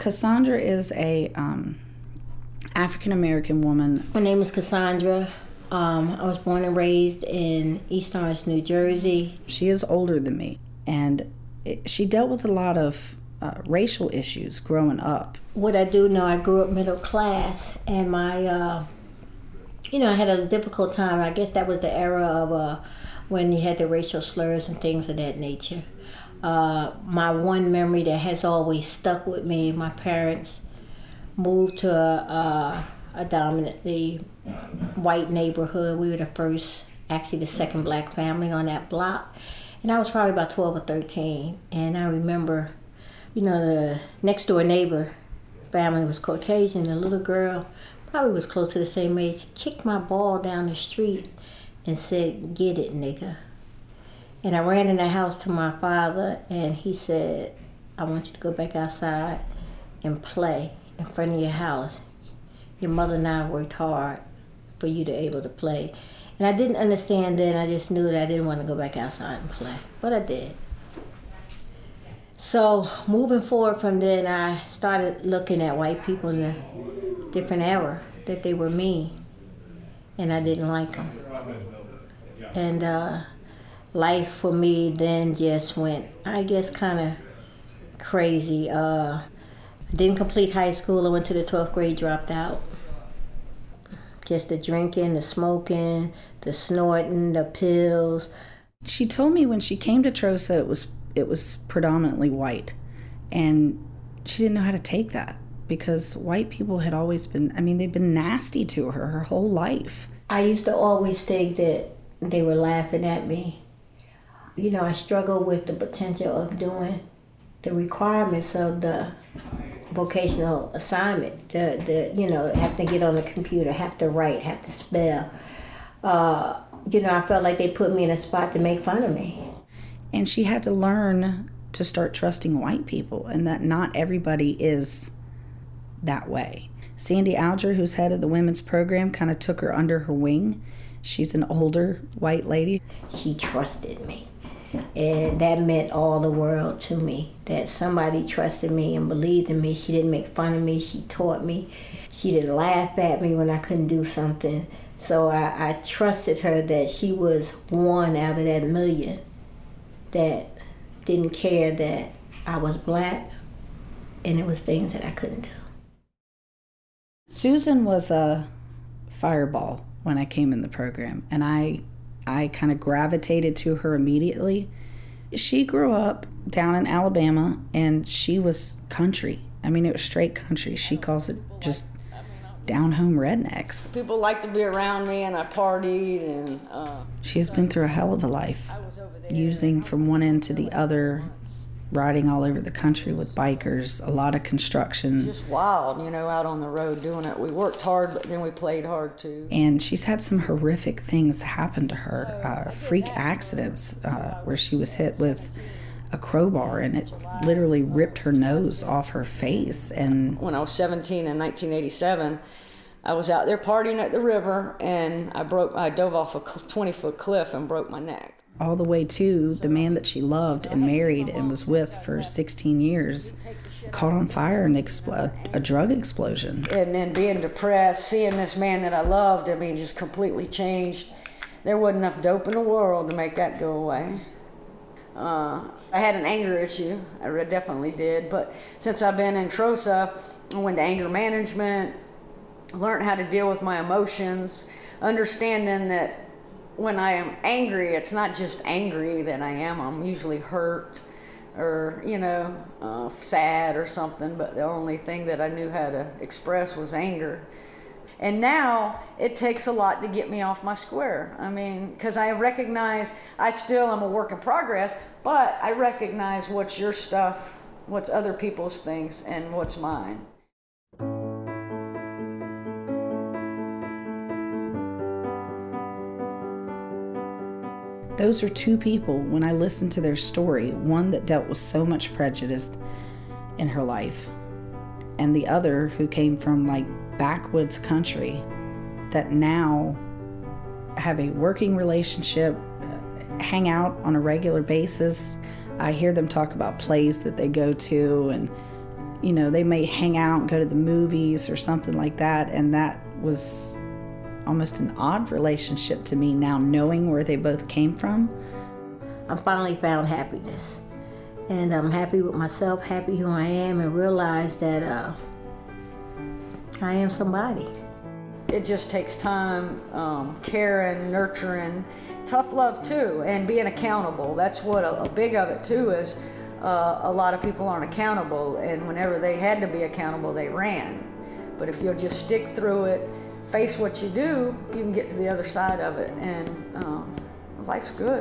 Cassandra is a African-American woman. My name is Cassandra. I was born and raised in East Orange, New Jersey. She is older than me, and she dealt with a lot of racial issues growing up. What I do know, I grew up middle class, and my, I had a difficult time. I guess that was the era of when you had the racial slurs and things of that nature. My one memory that has always stuck with me, my parents moved to a dominantly white neighborhood. We were the second black family on that block. And I was probably about 12 or 13. And I remember, the next door neighbor family was Caucasian. The little girl probably was close to the same age, kicked my ball down the street and said, "Get it, nigga." And I ran in the house to my father, and he said, "I want you to go back outside and play in front of your house. Your mother and I worked hard for you to be able to play." And I didn't understand then. I just knew that I didn't want to go back outside and play. But I did. So moving forward from then, I started looking at white people in a different era, that they were mean. And I didn't like them. And life for me then just went, I guess, kind of crazy. I didn't complete high school. I went to the 12th grade, dropped out. Just the drinking, the smoking, the snorting, the pills. She told me when she came to Trosa, it was predominantly white. And she didn't know how to take that because white people had always been, they've been nasty to her whole life. I used to always think that they were laughing at me. I struggled with the potential of doing the requirements of the vocational assignment. Have to get on the computer, have to write, have to spell. I felt like they put me in a spot to make fun of me. And she had to learn to start trusting white people, and that not everybody is that way. Sandy Alger, who's head of the women's program, kind of took her under her wing. She's an older white lady. She trusted me. And that meant all the world to me, that somebody trusted me and believed in me. She didn't make fun of me. She taught me. She didn't laugh at me when I couldn't do something. So I trusted her that she was one out of that million that didn't care that I was black and it was things that I couldn't do. Susan was a fireball when I came in the program, and I kind of gravitated to her immediately. She grew up down in Alabama, and she was country. It was straight country. She calls it just down-home rednecks. People liked to be around me, and I partied, and... She's been through a hell of a life, using from one end to the other, riding all over the country with bikers, a lot of construction. Just wild, out on the road doing it. We worked hard, but then we played hard too. And she's had some horrific things happen to her, freak accidents where she was hit with a crowbar and it literally ripped her nose off her face. And when I was 17 in 1987, I was out there partying at the river, and I dove off a 20-foot cliff and broke my neck. All the way to the man that she loved and married and was with for 16 years caught on fire in a drug explosion. And then being depressed, seeing this man that I loved, just completely changed. There wasn't enough dope in the world to make that go away. I had an anger issue, I definitely did, but since I've been in Trosa, I went to anger management, learned how to deal with my emotions, understanding that when I am angry, it's not just angry that I am. I'm usually hurt or, sad or something, but the only thing that I knew how to express was anger. And now it takes a lot to get me off my square. Because I recognize I still am a work in progress, but I recognize what's your stuff, what's other people's things, and what's mine. Those are two people, when I listened to their story, one that dealt with so much prejudice in her life, and the other who came from backwoods country that now have a working relationship, hang out on a regular basis. I hear them talk about plays that they go to, and You know, they may hang out, go to the movies or something like that, and that was almost an odd relationship to me now, knowing where they both came from. I finally found happiness, and I'm happy with myself, happy who I am, and realize that I am somebody. It just takes time, caring, nurturing, tough love too, and being accountable. That's what a big of it too is. A lot of people aren't accountable, and whenever they had to be accountable, they ran. But if you'll just stick through it, face what you do, you can get to the other side of it, and life's good.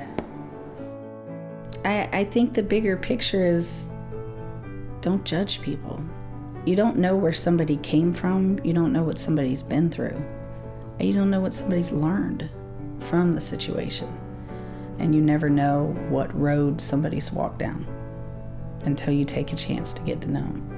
I think the bigger picture is, don't judge people. You don't know where somebody came from. You don't know what somebody's been through. And you don't know what somebody's learned from the situation. And you never know what road somebody's walked down until you take a chance to get to know them.